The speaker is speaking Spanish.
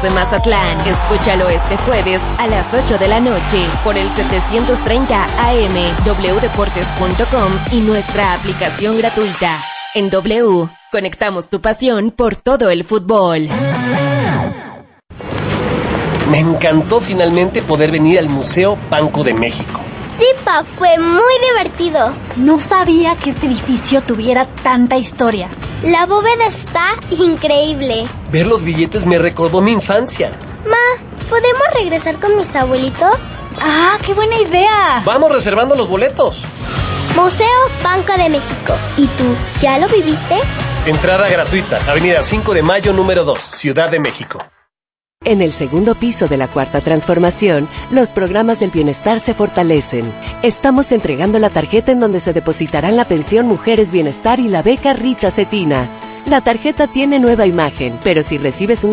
de Mazatlán. Escúchalo este jueves a las 8 de la noche por el 730 AM, wdeportes.com y nuestra aplicación gratuita. En W, conectamos tu pasión por todo el fútbol. Me encantó finalmente poder venir al Museo Banco de México. Sí, Pa, fue muy divertido. No sabía que este edificio tuviera tanta historia. La bóveda está increíble. Ver los billetes me recordó mi infancia. Ma, ¿podemos regresar con mis abuelitos? ¡Ah, qué buena idea! Vamos reservando los boletos. Museo Banco de México. ¿Y tú, ya lo viviste? Entrada gratuita, Avenida 5 de Mayo, número 2, Ciudad de México. En el segundo piso de la Cuarta Transformación, los programas del bienestar se fortalecen. Estamos entregando la tarjeta en donde se depositarán la pensión Mujeres Bienestar y la beca Richa Cetina. La tarjeta tiene nueva imagen, pero si recibes una